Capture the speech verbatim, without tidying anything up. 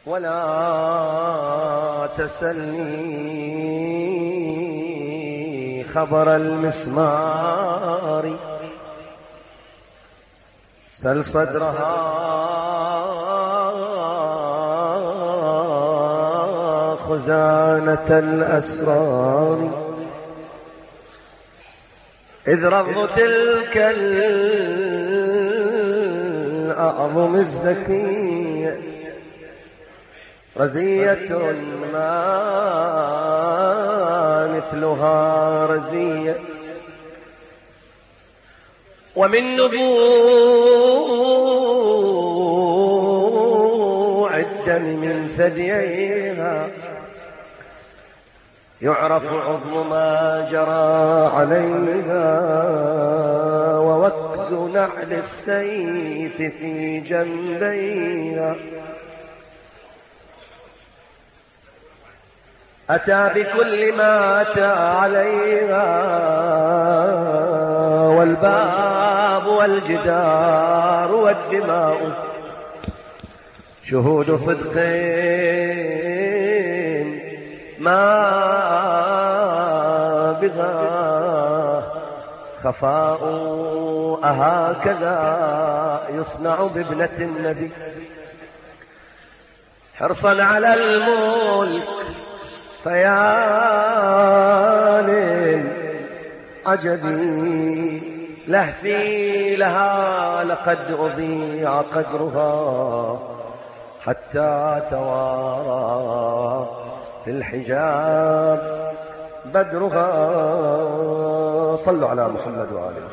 ولا تسلني خبر المسمار، سل صدرها خزانة الأسرار، إذ رغض تلك الأعظم الذكية رزية ما مثلها رزية، ومن نبوع الدم من ثدييها يعرف عظم ما جرى عليها، ووكز نعل السيف في جنبيها، أتى بكل ما أتى عليها، والباب والجدار والدماء شهود صدق ما بها خفاء، أهكذا يصنع بابنة النبي حرصا على الملك، فيا للعجب لهفي لها لقد أضيع قدرها، حتى توارى في الحجاب بدرها. صلوا على محمد وآله.